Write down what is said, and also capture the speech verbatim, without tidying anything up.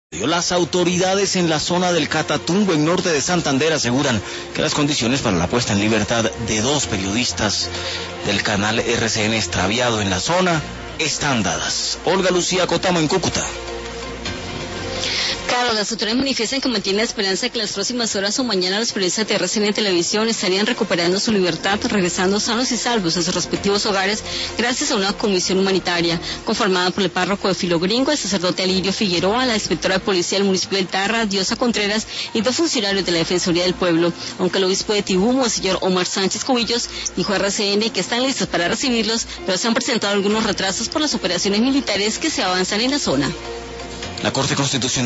Las autoridades en la zona del Catatumbo, en norte de Santander, aseguran que las condiciones para la puesta en libertad de dos periodistas del canal R C N extraviado en la zona están dadas. Olga Lucía Cotamo en Cúcuta. Claro, las autoridades manifiestan que mantienen la esperanza de que las próximas horas o mañana los periodistas de R C N Televisión estarían recuperando su libertad, regresando sanos y salvos a sus respectivos hogares gracias a una comisión humanitaria conformada por el párroco de Filogringo, el sacerdote Alirio Figueroa, la inspectora de policía del municipio del Tarra, Diosa Contreras, y dos funcionarios de la Defensoría del Pueblo. Aunque el obispo de Tibú, el señor Omar Sánchez Cubillos, dijo a R C N que están listos para recibirlos, pero se han presentado algunos retrasos por las operaciones militares que se avanzan en la zona. La Corte Constitucional